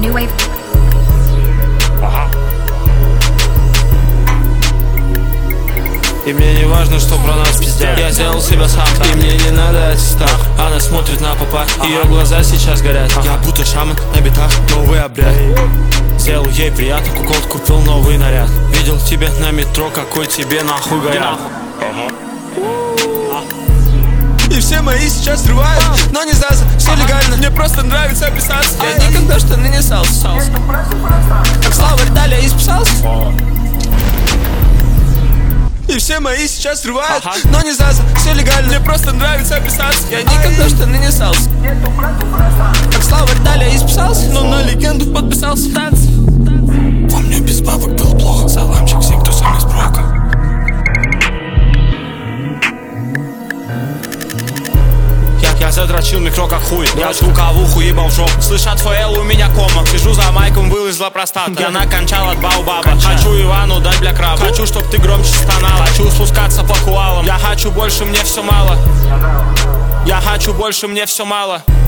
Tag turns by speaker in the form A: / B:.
A: New Wave.
B: И мне не важно, что про нас пиздят. Я сделал себя сам, и мне не надо аттестат. Она смотрит на попа, ее глаза сейчас горят. Я будто шаман на битах, новый обряд. Сделал ей приятно, куколд купил новый наряд. Видел тебя на метро, какой тебе нахуй горят. И все мои сейчас срывают, но не сдаться, все легально. Мне просто нравится писаться. Я никогда штаны не ссался. Как Слава Даля исписался. И все мои сейчас срывают, но не сдаться, все легально. Мне просто нравится писаться. Я никогда штаны не ссался. Как Слава Даля исписался, но на легенду подписался. Танцы. Помню, без бабок было плохо. Саламчик всем, кто сам из брока. Я задрочил микро как хуй. Брать рукавуху, ебал в жопу. Слышат ФЛ, у меня кома. Сижу за майком, вылезла простата. Я накончал от баобаба. Хочу Ивану дать для краба. Хочу, чтоб ты громче стонал. Хочу спускаться по хуалам. Я хочу больше, мне все мало. Я хочу больше, мне все мало.